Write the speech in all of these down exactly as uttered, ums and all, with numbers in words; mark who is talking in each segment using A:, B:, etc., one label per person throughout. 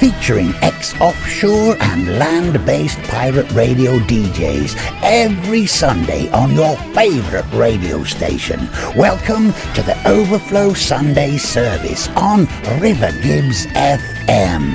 A: featuring ex-offshore and land-based pirate radio D Js every Sunday on your favourite radio station. Welcome to the Overflow Sunday service on River Gibbs F M.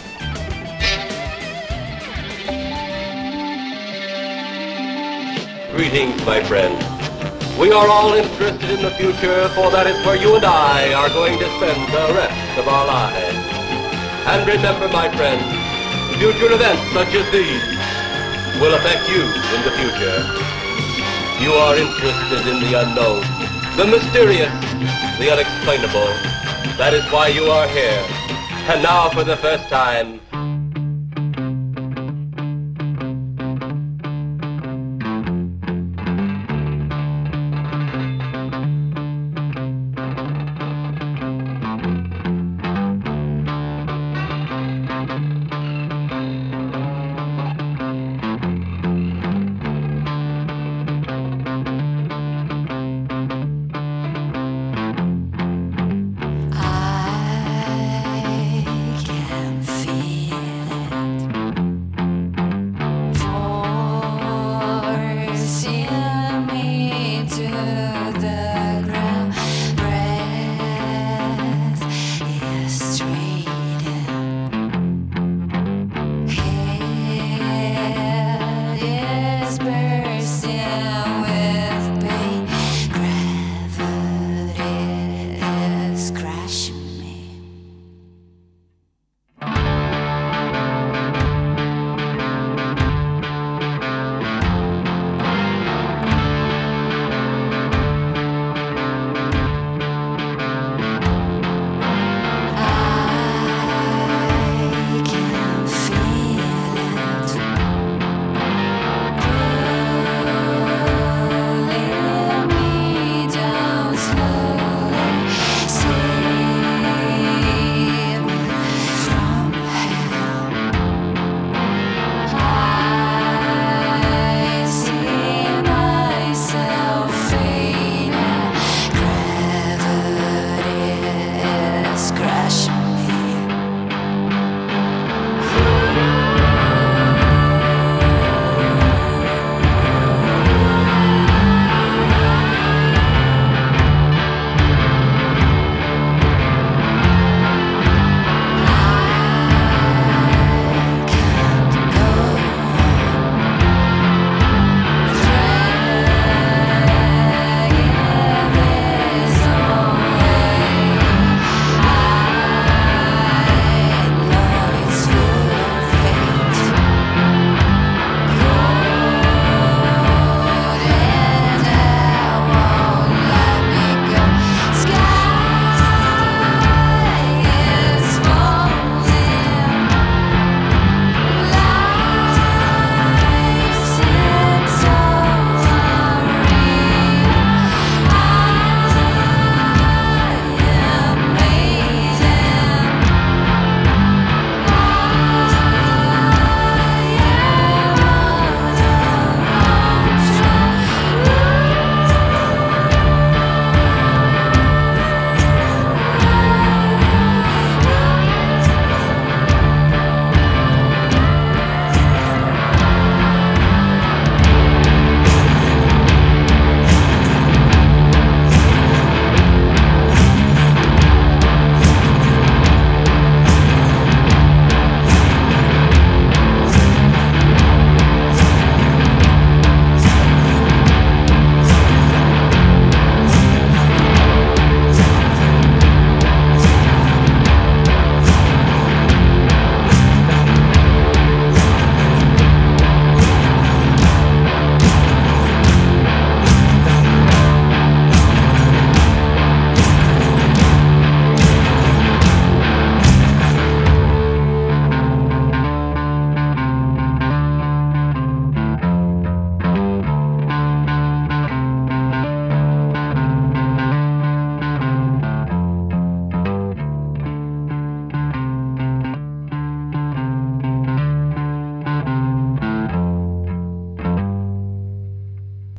B: Greetings, my friend. We are all interested in the future, for that is where you and I are going to spend the rest of our lives. And remember, my friend, future events such as these will affect you in the future. You are interested in the unknown, the mysterious, the unexplainable. That is why you are here. And now, for the first time,
C: I can feel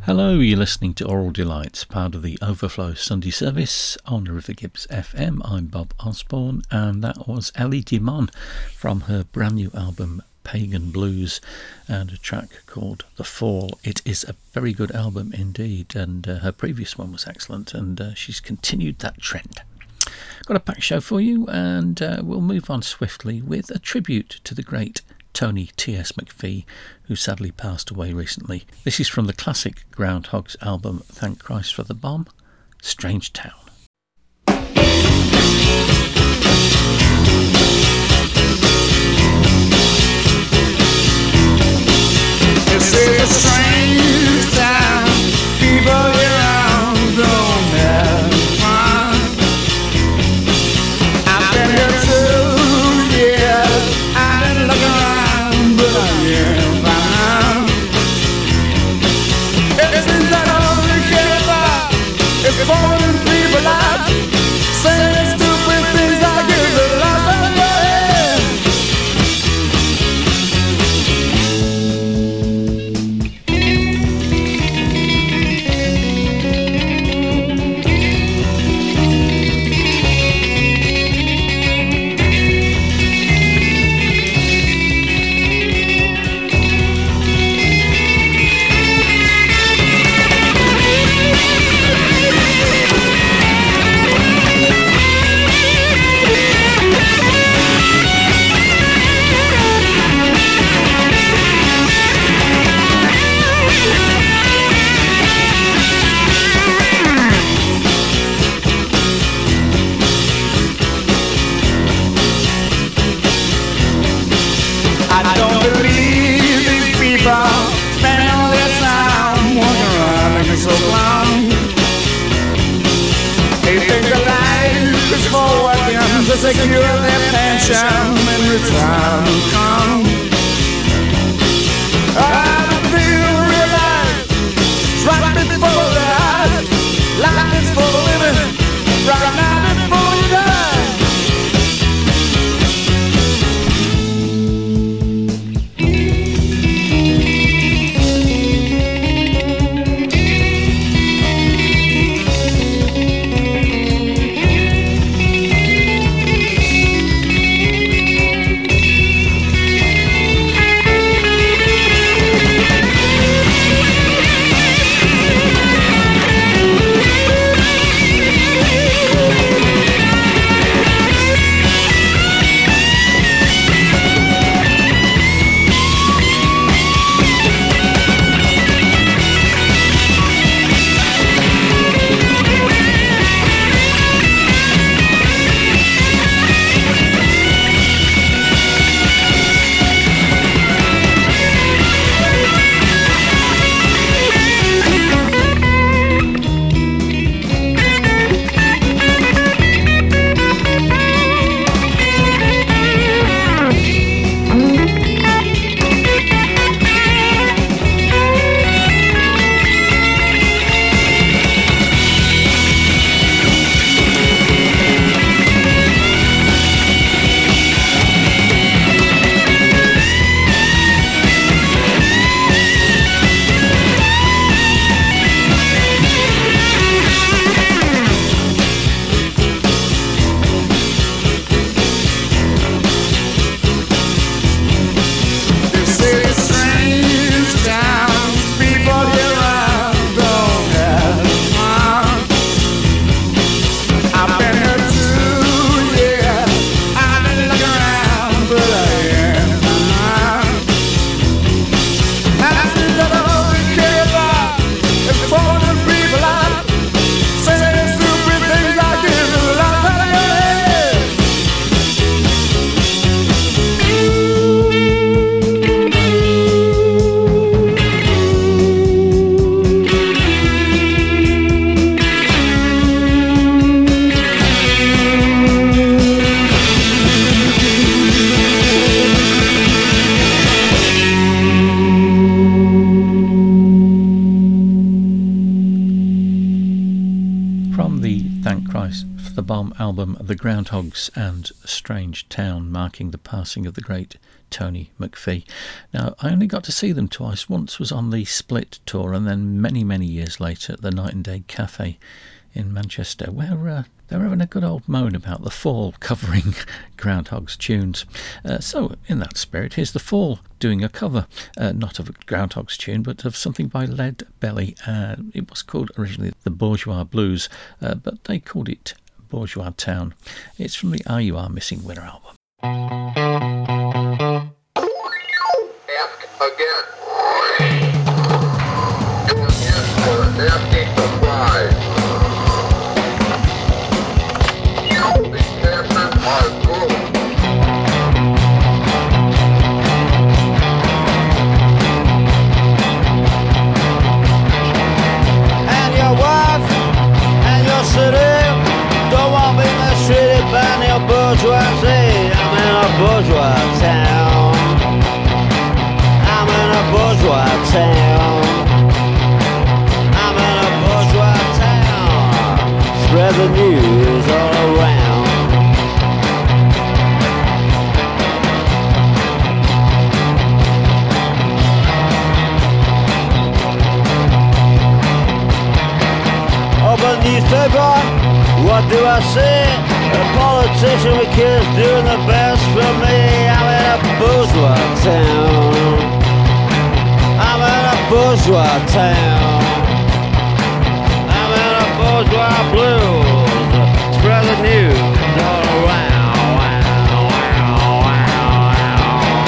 C: Hello, you're listening to Oral Delights, part of the Overflow Sunday service on River Gibbs F M. I'm Bob Osborne, and that was Ellie Dimon from her brand new album Pagan Blues, and a track called The Fall. It is a very good album indeed, and uh, her previous one was excellent, and uh, she's continued that trend. Got a packed show for you, and uh, we'll move on swiftly with a tribute to the great Tony T S McPhee, who sadly passed away recently. This is from the classic Groundhogs album Thank Christ for the Bomb, Strange Town.
D: It's a strange town, people around don't have fun. I've been here two years, I've been looking around, but I can't find. It seems that all we care about is falling people out, saying stupid things like it's the loss of your head. To secure their pension and retirement come. I feel realize right before their eyes, life is for living right now before you die.
C: Bomb album The Groundhogs and Strange Town, marking the passing of the great Tony McPhee. Now, I only got to see them twice. Once was on the Split tour, and then many, many years later at the Night and Day Cafe in Manchester, where uh, they were having a good old moan about the Fall covering Groundhogs tunes. Uh, so, in that spirit, here's the Fall doing a cover, uh, not of a Groundhogs tune, but of something by Lead Belly. Uh, it was called originally the Bourgeois Blues, uh, but they called it Bourgeois Town. It's from the Are You Are Missing Winner album.
E: Ask again. Asking supply. The chances are good.
D: And your wife and your city don't want me mistreated by your bourgeoisie. I'm in a bourgeois town. I'm in a bourgeois town. I'm in a bourgeois town. Spread the news all around. Open newspaper, what do I see? A politician with kids doing the best for me. I'm in a bourgeois town. I'm in a bourgeois town. I'm in a bourgeois blues. Spread the news all around. Wow, wow, wow, wow.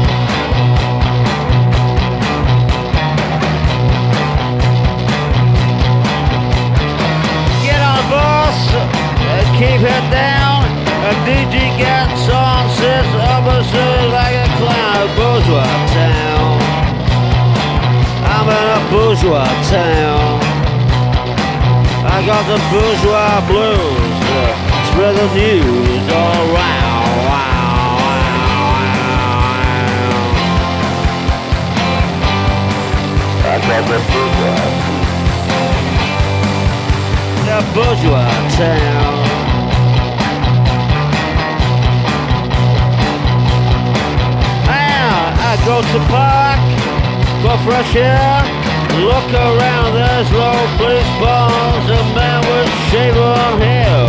D: Get on the bus, uh, keep it down. A D J gets on, sits opposite like a clown. Bourgeois town. I'm in a bourgeois town. I got the bourgeois blues. Uh, spread the news all around. Wow, wow, wow.
E: I got the bourgeois.
D: The bourgeois town. Now I go to park for fresh air. Look around, there's low police bars, a man with shaven hair.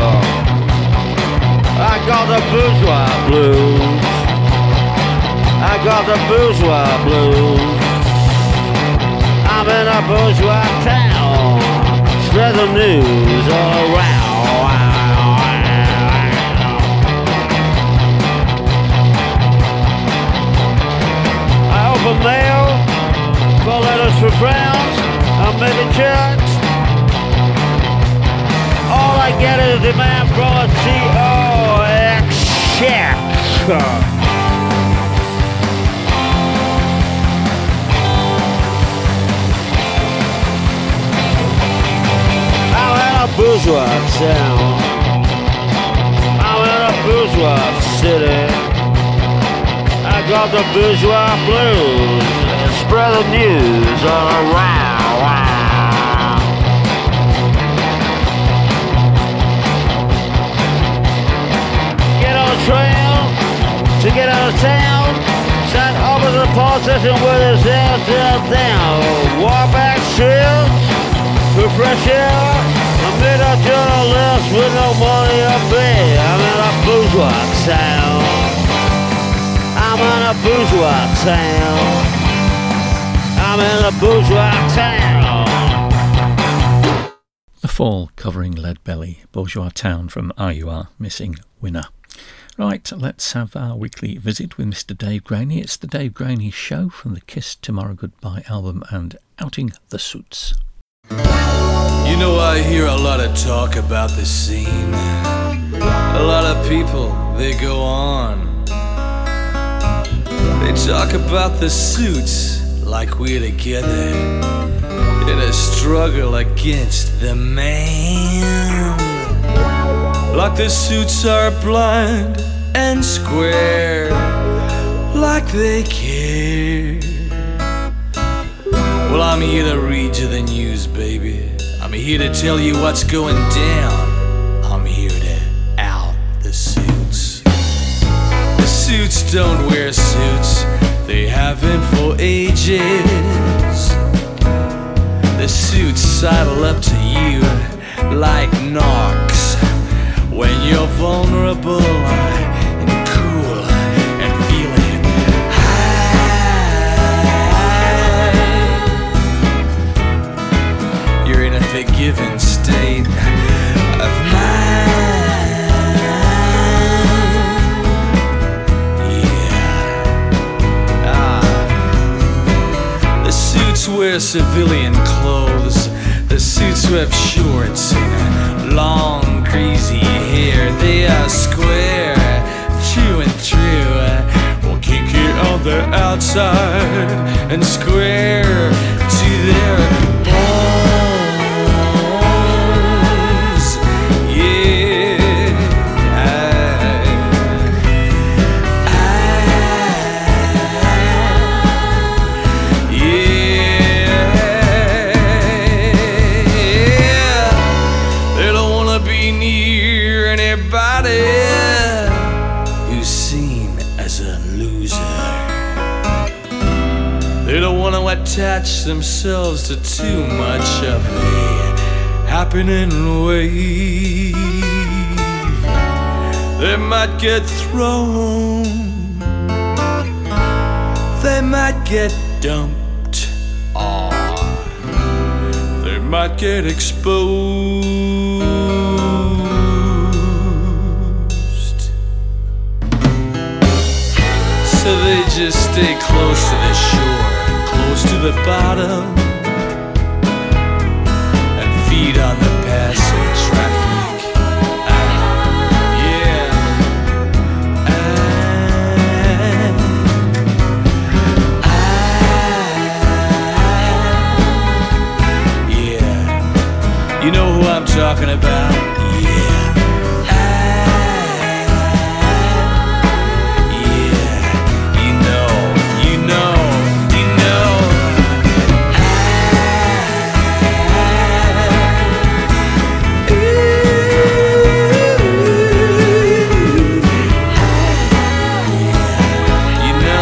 D: I got the bourgeois blues. I got the bourgeois blues. I'm in a bourgeois town. Spread the news all around. I open mail for letters for Browns. I'm making checks. All I get is demand from a T O X check. I'm in a bourgeois town. I'm in a bourgeois city. I got the bourgeois blues. Spread the news all around. Get on the train to get out of town. Sat over the politician with his head down. Walk back streets for fresh air. I'm in a journalist with no money to pay. I'm in a bourgeois town. I'm in a bourgeois town. I'm in a bourgeois town.
C: The Fall covering Lead Belly, Bourgeois Town from Are You Are Missing Winner. Right, let's have our weekly visit with Mister Dave Graney. It's the Dave Graney Show from the Kiss Tomorrow Goodbye album and Outing the Suits.
F: You know, I hear a lot of talk about the scene. A lot of people, they go on. They talk about the suits like we're together in a struggle against the man. Like the suits are blind and square, like they care. Well, I'm here to read you the news, baby. I'm here to tell you what's going down. I'm here to don't wear suits, they haven't for ages. The suits sidle up to you like knocks when you're vulnerable and cool and feeling high. You're in a forgiven state of mind. Yeah. Ah. The suits wear civilian clothes. The suits have shorts and long greasy hair. They are square, true and true. Well, kinky on the outside and square to their bones. Yeah. I, I, yeah. They don't wanna be near anybody who's seen as a loser. They don't wanna attach themselves to too much of a happening wave. They might get thrown, they might get dumped, or they might get exposed. So they just stay close to the shore, close to the bottom, and feed on the passing traffic. Ah, yeah. Ah, ah, yeah. You know who I'm talking about? Yeah. Ah, yeah. You know, you know, you know. You know,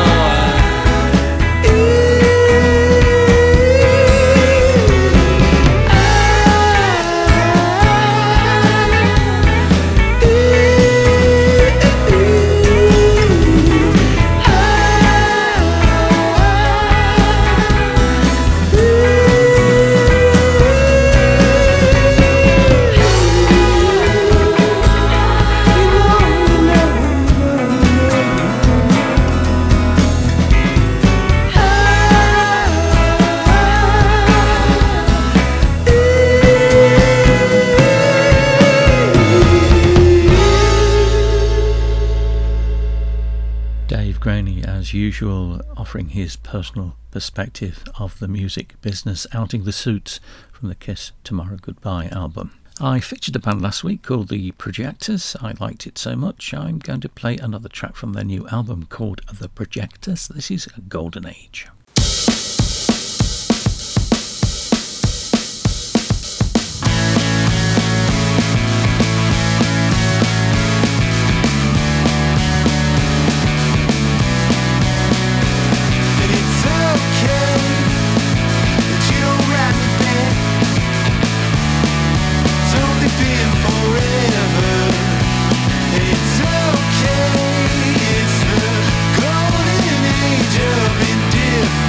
C: Dave Graney, as usual, offering his personal perspective of the music business, outing the suits from the Kiss Tomorrow Goodbye album. I featured a band last week called The Projectors. I liked it so much, I'm going to play another track from their new album called The Projectors. This is Golden Age.
G: It's the golden age of indifference.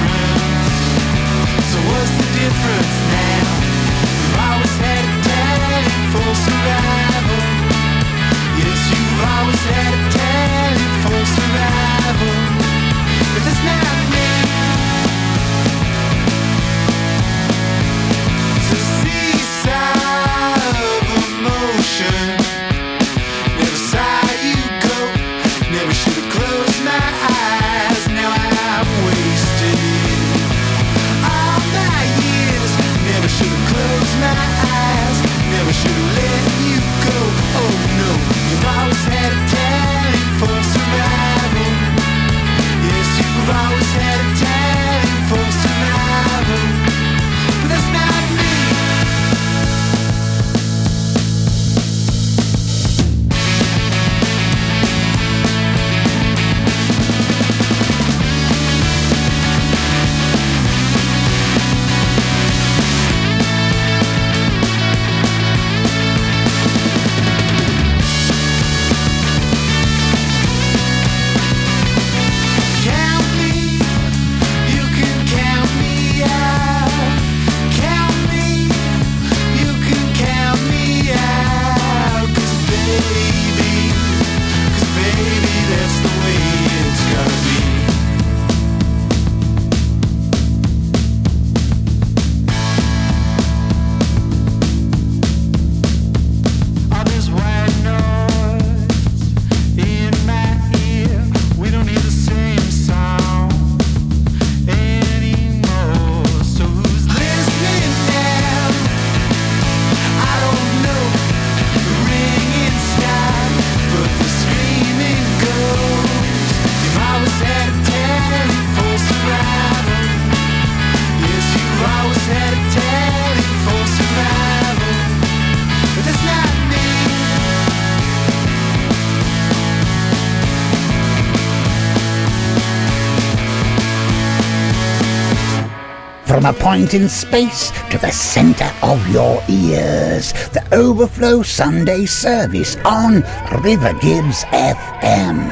A: From a point in space to the centre of your ears, the Overflow Sunday service on River Gibbs F M.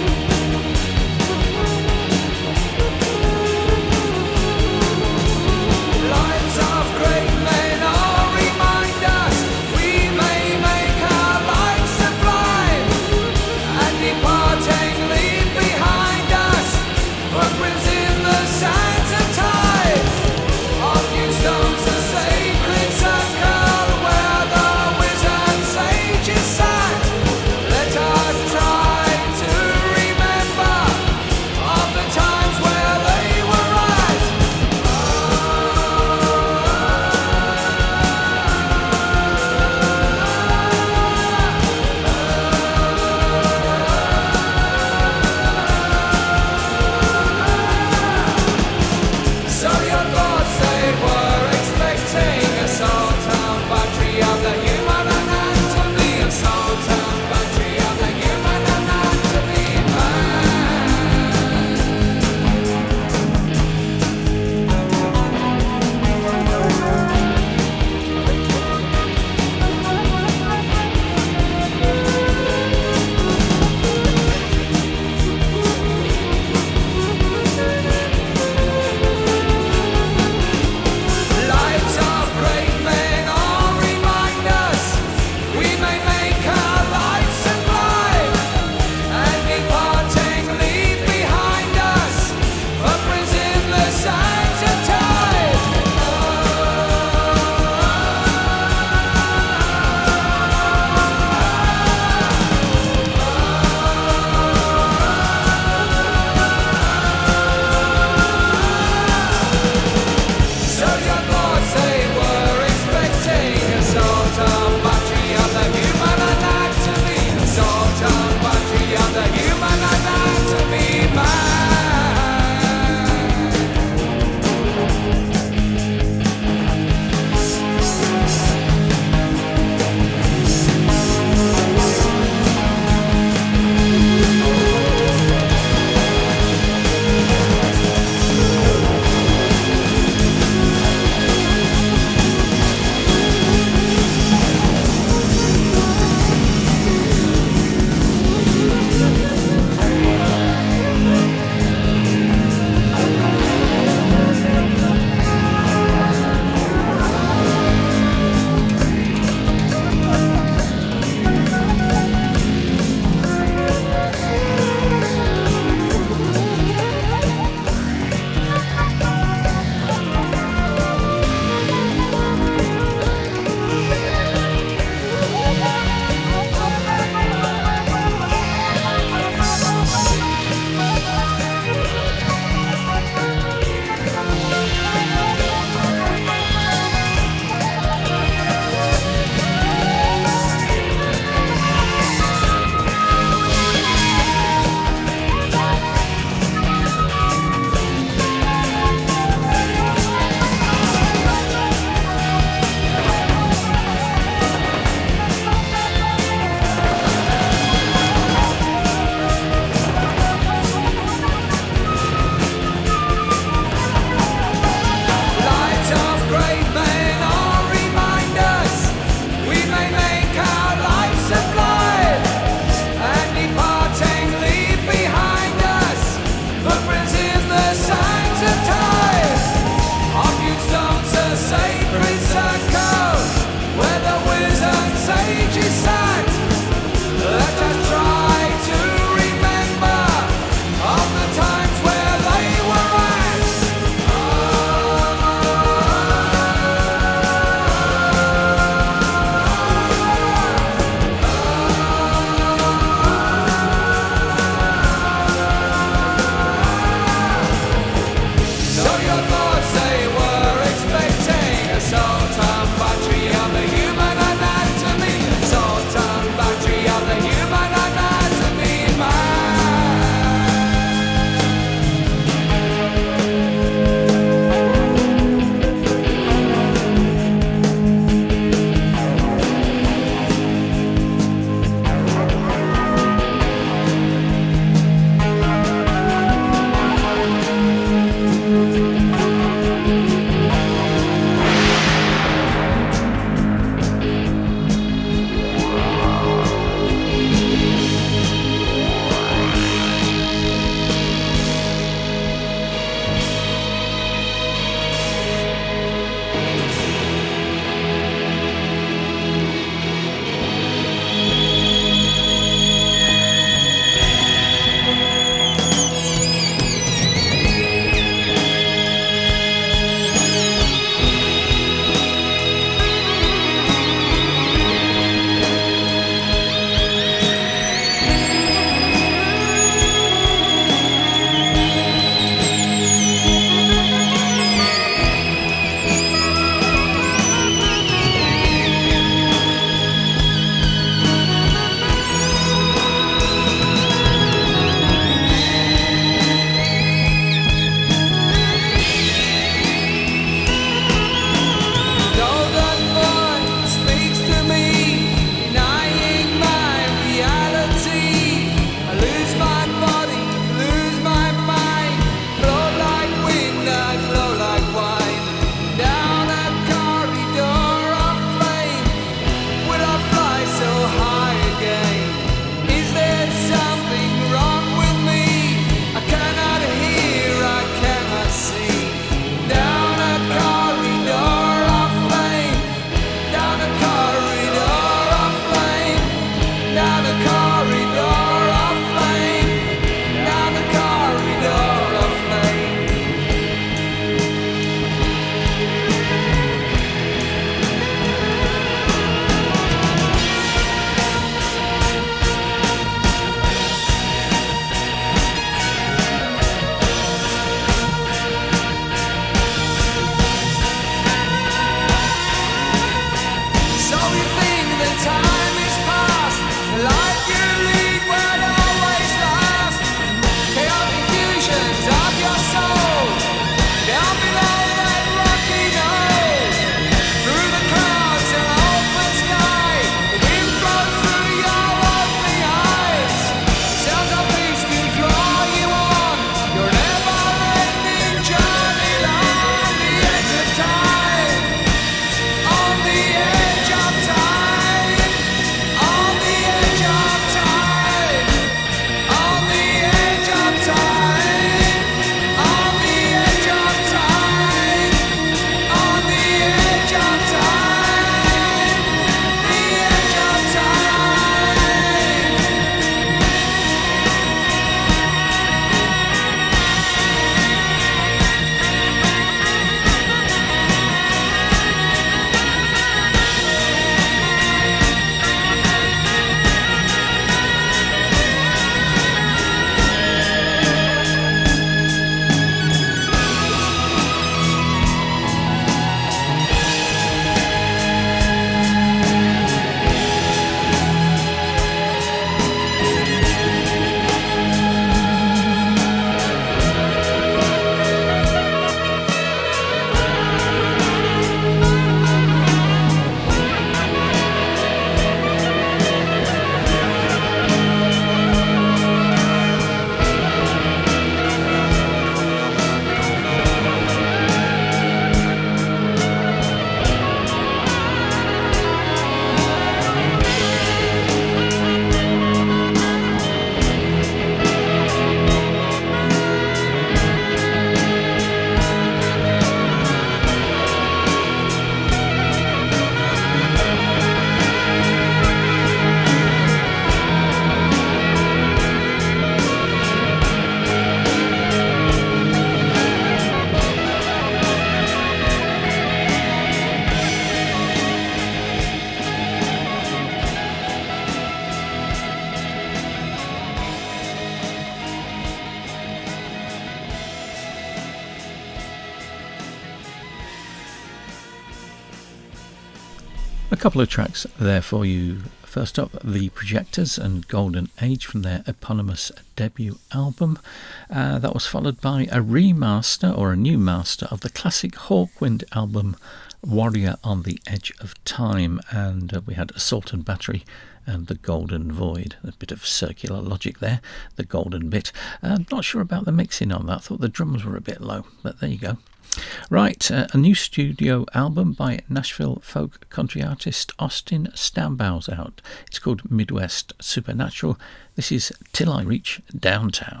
C: A couple of tracks there for you. First up, The Projectors and Golden Age from their eponymous debut album. Uh, that was followed by a remaster or a new master of the classic Hawkwind album Warrior on the Edge of Time, and uh, we had Assault and Battery and The Golden Void. A bit of circular logic there, the golden bit. I'm uh, not sure about the mixing on that. I thought the drums were a bit low, but there you go. Right, uh, a new studio album by Nashville folk country artist Austin Stambau's out. It's called Midwest Supernatural. This is Till I Reach Downtown.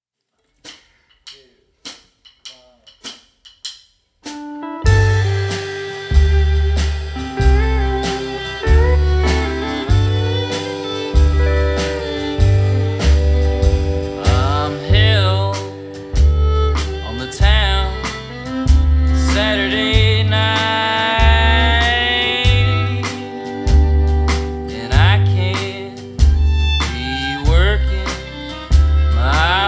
G: Saturday night, and I can't be working my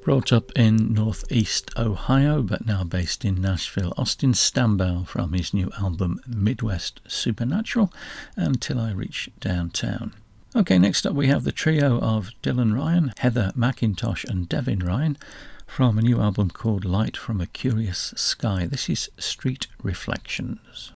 C: Brought up in northeast Ohio, but now based in Nashville, Austin Stambaugh from his new album Midwest Supernatural, Until I Reach Downtown. Okay, next up we have the trio of Dylan Ryan, Heather McIntosh and Devin Ryan from a new album called Light from a Curious Sky. This is Street Reflections.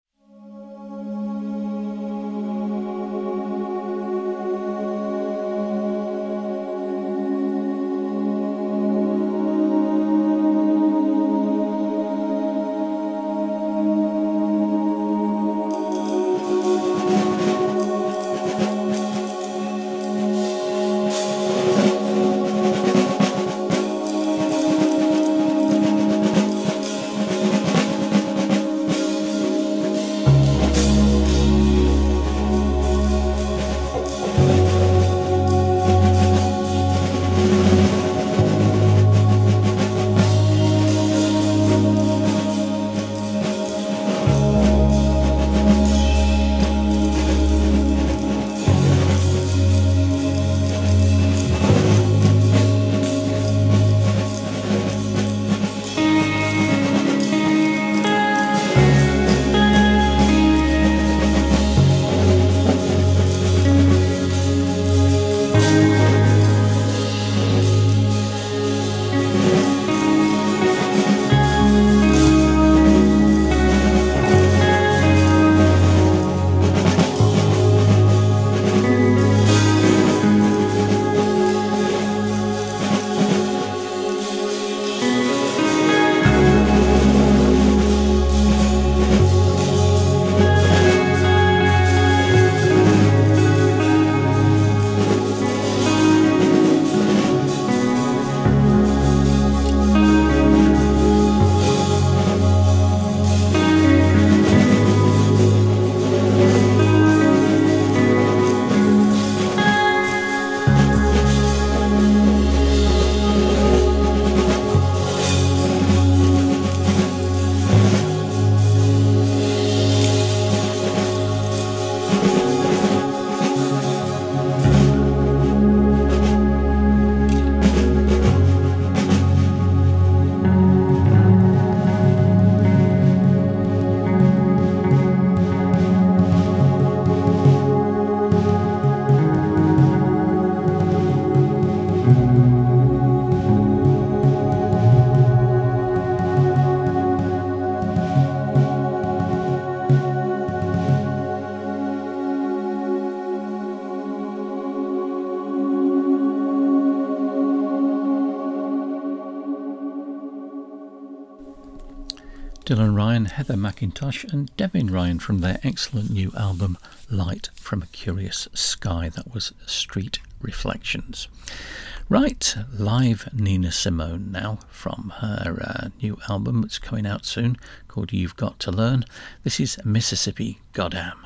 C: Dylan Ryan, Heather McIntosh and Devin Ryan from their excellent new album Light from a Curious Sky. That was Street Reflections. Right, live Nina Simone now from her uh, new album that's coming out soon called You've Got to Learn. This is Mississippi Goddam.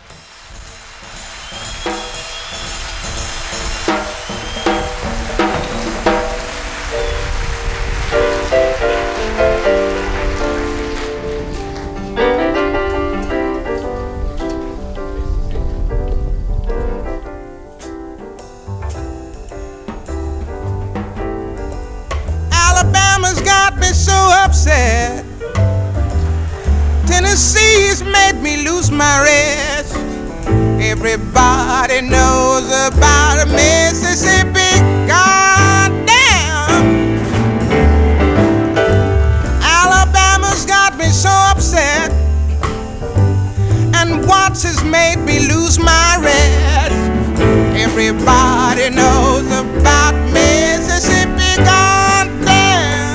G: Upset. Tennessee's made me lose my rest. Everybody knows about Mississippi. Goddamn. Alabama's got me so upset. And Watts has made me lose my rest. Everybody knows about Mississippi. Goddamn.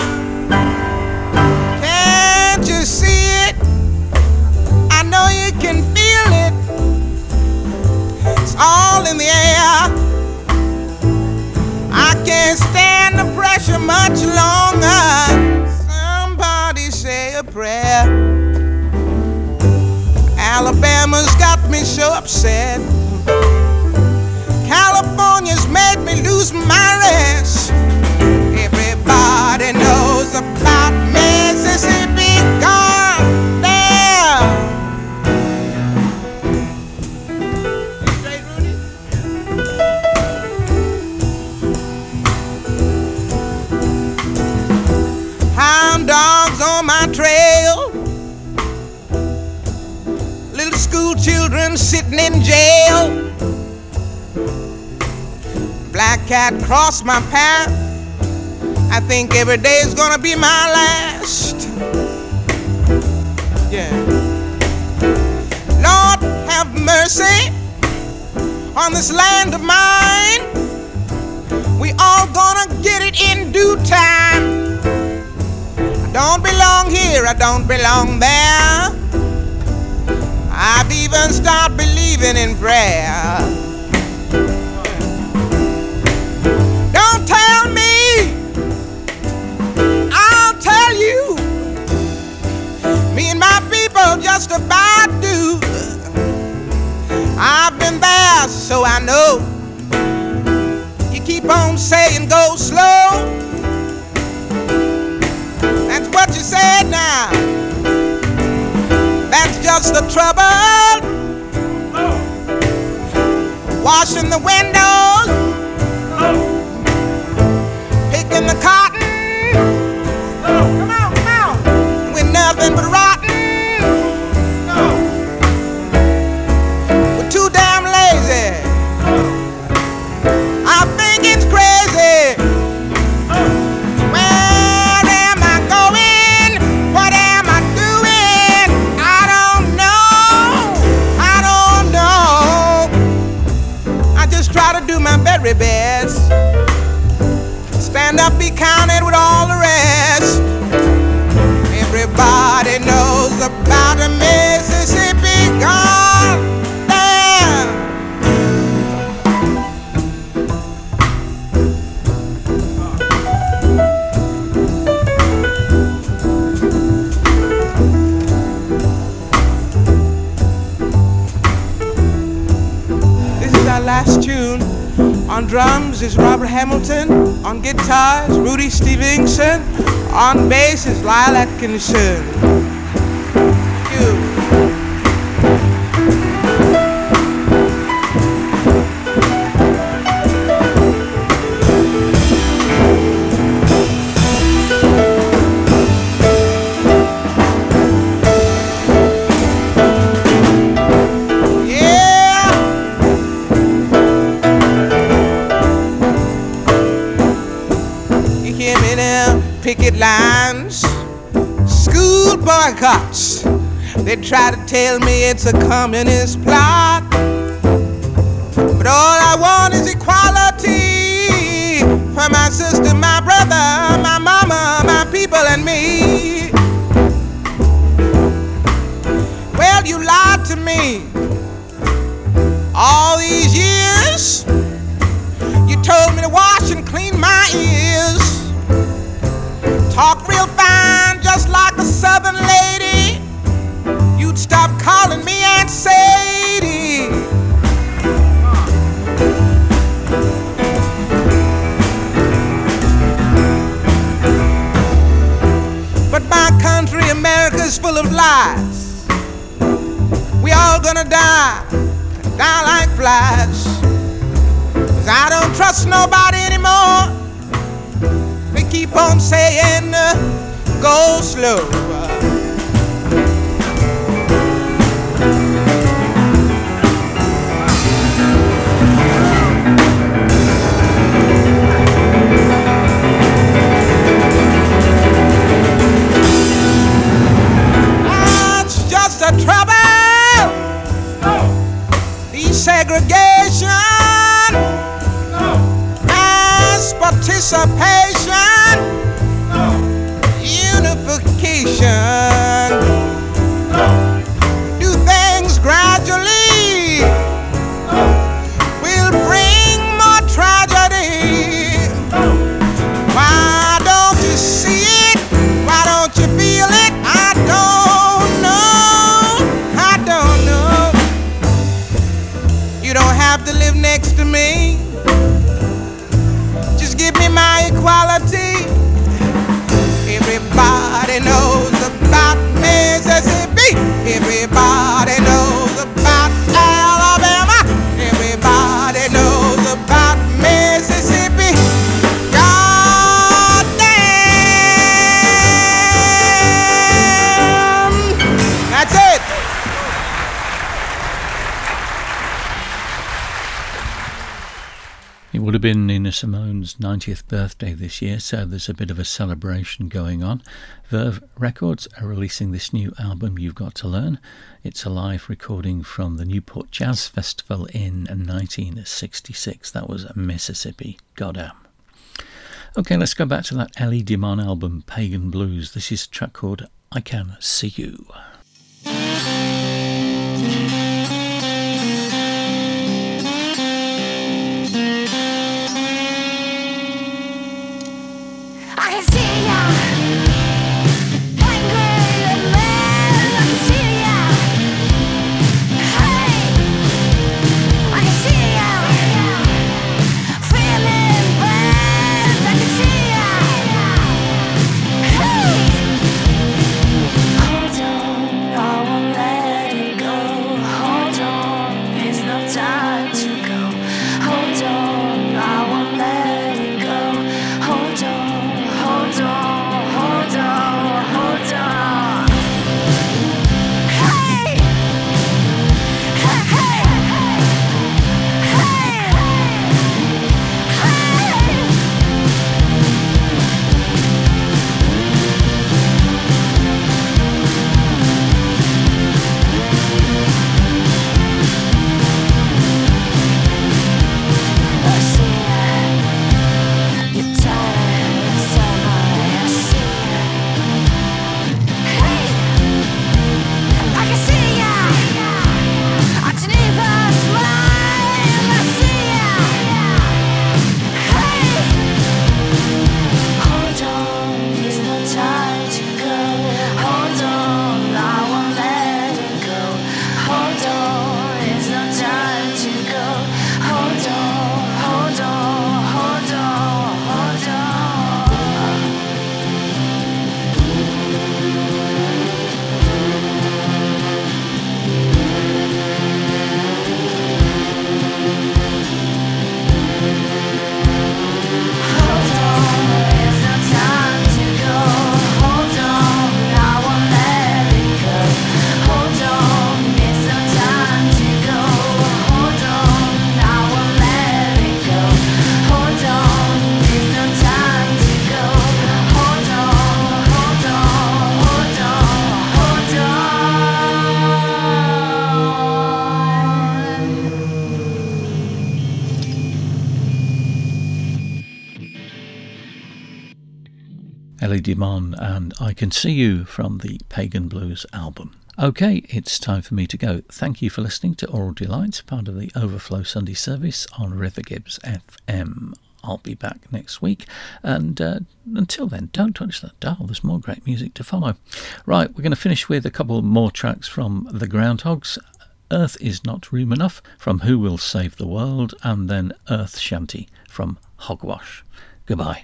G: Can feel it. It's all in the air. I can't stand the pressure much longer. Somebody say a prayer. Alabama's got me so upset. California's made me lose my rest. Everybody knows about Mississippi. Gone down. I'm sitting in jail. Black cat crossed my path. I think every day is gonna be my last. Yeah. Lord, have mercy on this land of mine. We all gonna get it in due time. I don't belong here, I don't belong there. I've even started believing in prayer. Don't tell me, I'll tell you. Me and my people just about do. I've been there, so I know. You keep on saying go slow. That's what you said now. That's just the trouble. Washing the windows, picking the cotton. Come on, come on. With nothing but rotten. We're too damn lazy. I think it's crazy. Where am I going? What am I doing? I don't know. I don't know. I just try to do my very best. Stand up, be counted with all the rest. Everybody knows about the Mississippi Gone. This is our last tune. On drums is Robert Hamilton. On guitars, Rudy Stevenson. On bass is Lyle Atkinson. Thank you. Picket lines, school boycotts. They try to tell me it's a communist plot, but all I want is equality for my sister, my brother, my mama, my people, and me. Well, you lied to me all these years. You told me to wash and clean my ears. Talk real fine, just like a southern lady. You'd stop calling me Aunt Sadie. But my country, America's full of lies. We all gonna die, die like flies. 'Cause I don't trust nobody anymore. They keep on saying, uh, go slow. That's just a trouble. Desegregation. Mass participation. Unification.
C: have been Nina Simone's ninetieth birthday this year, so there's a bit of a celebration going on. Verve Records are releasing this new album, You've Got to Learn. It's a live recording from the Newport Jazz Festival in nineteen sixty-six. That was Mississippi. Goddamn. Okay, let's go back to that Ellie Dimon album, Pagan Blues. This is a track called I Can See You. Ellie Dimon and I Can See You from the Pagan Blues album. Okay, it's time for me to go. Thank you for listening to Aural Delights, part of the Overflow Sunday service on River Gibbs F M. I'll be back next week, and uh, until then, don't touch that dial. There's more great music to follow. Right, we're going to finish with a couple more tracks from the Groundhogs. Earth Is Not Room Enough from Who Will Save the World, and then Earth Shanty from Hogwash. Goodbye.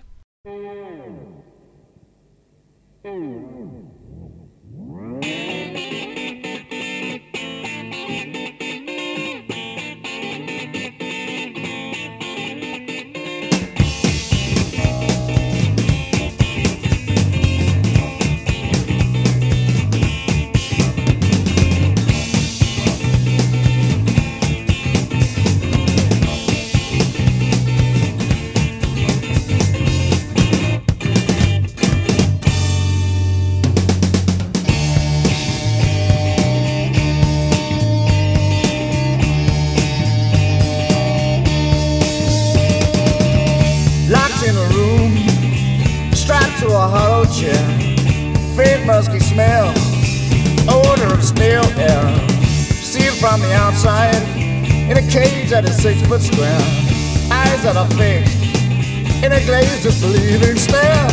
H: A hollow chair, faint musky smell, odor of stale air, sealed from the outside, in a cage that is six foot square, eyes that are fixed, in a glazed disbelieving stare.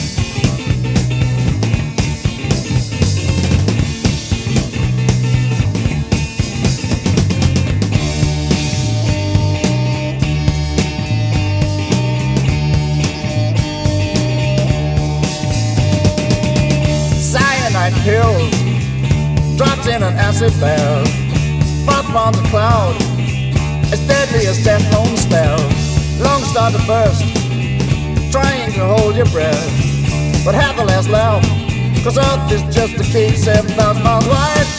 H: Pills dropped in an acid bath, far from the cloud, as deadly as death known spell. Lungs start to burst, trying to hold your breath, but have the last laugh, cause Earth is just a cake seven thousand miles wide.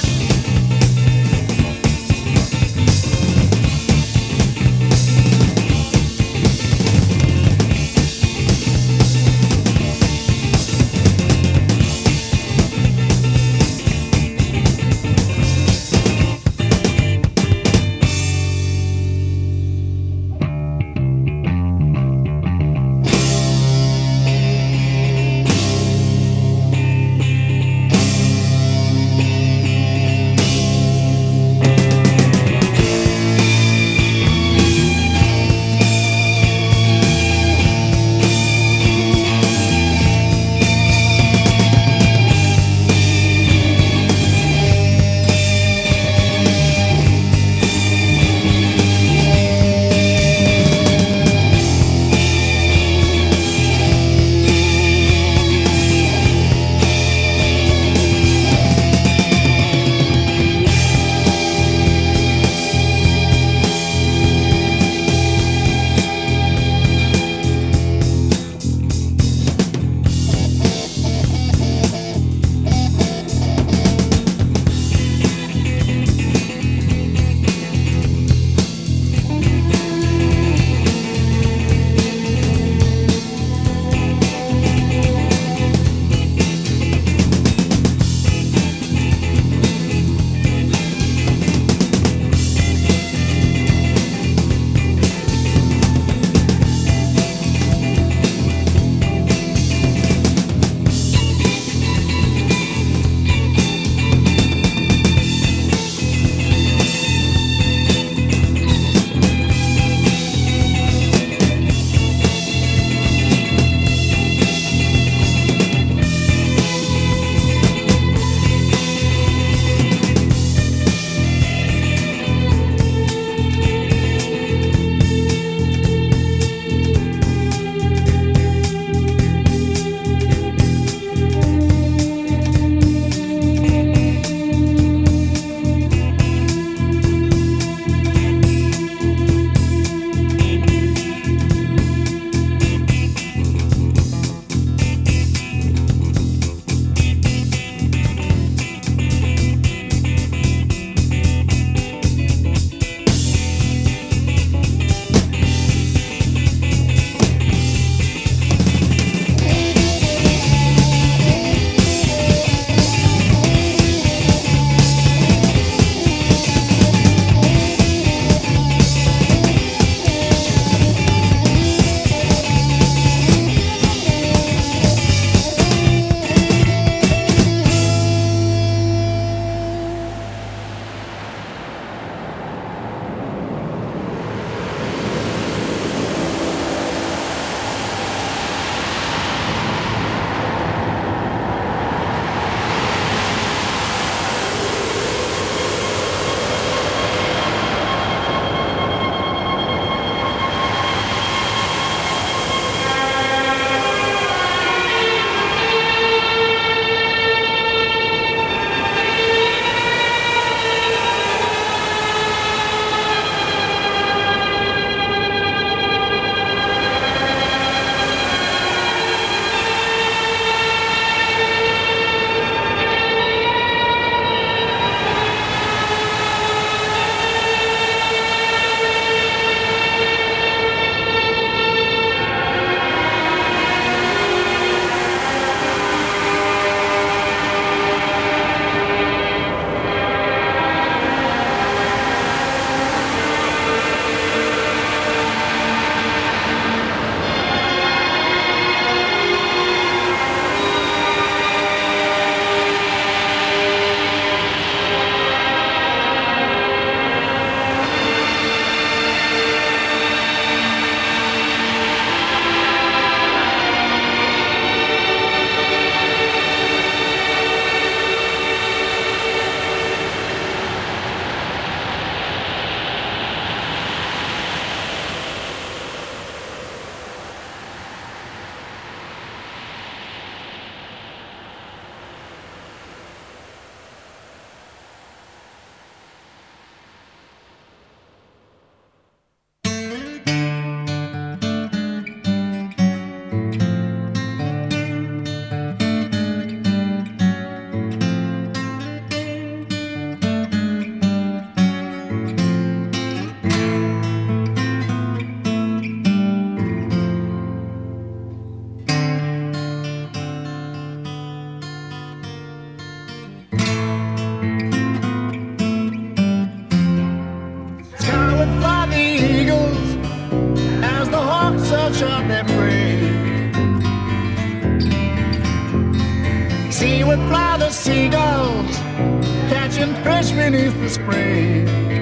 H: would fly the seagulls, catching fish beneath the spray.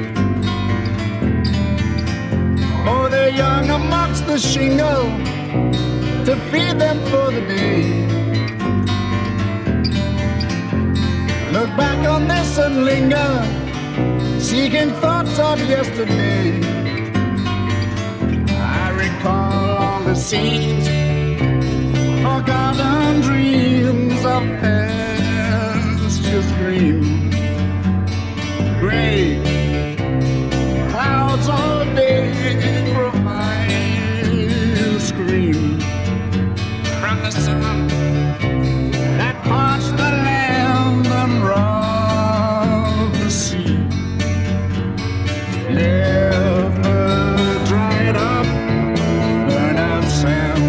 H: Oh, they're young amongst the shingle to feed them for the day. Look back on this and linger, seeking thoughts of yesterday. I recall all the scenes, forgotten dreams of pastures green. Gray clouds all day provide a screen from the sun that parts the land and rob the sea. Never dried up, burn out sand.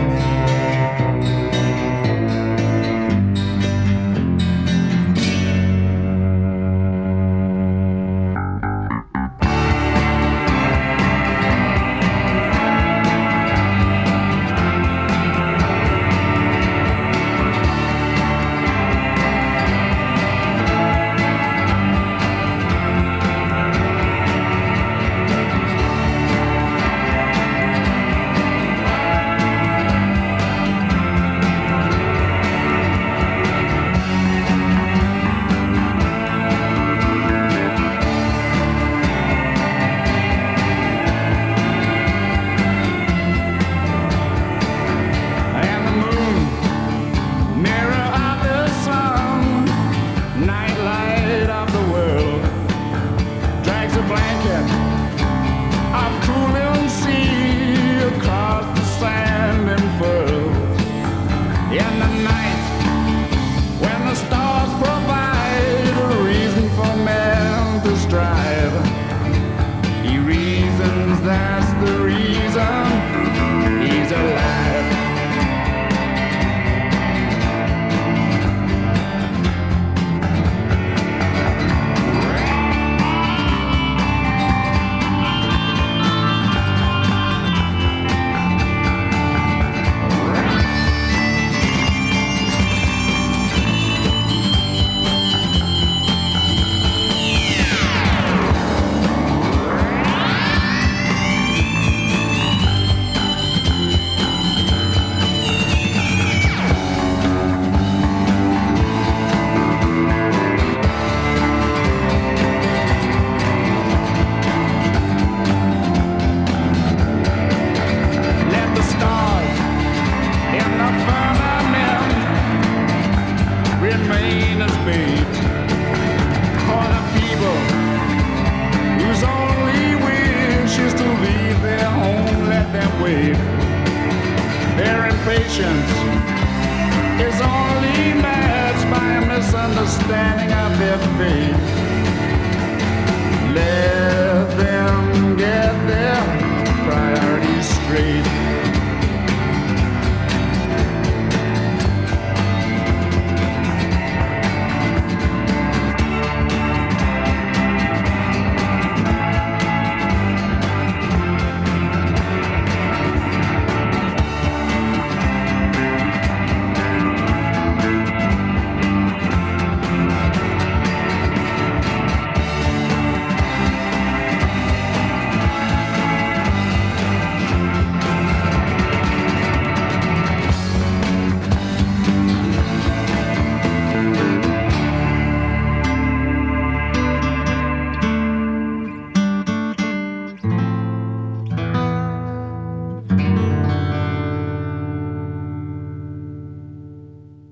H: Their impatience is only matched by a misunderstanding of their fate.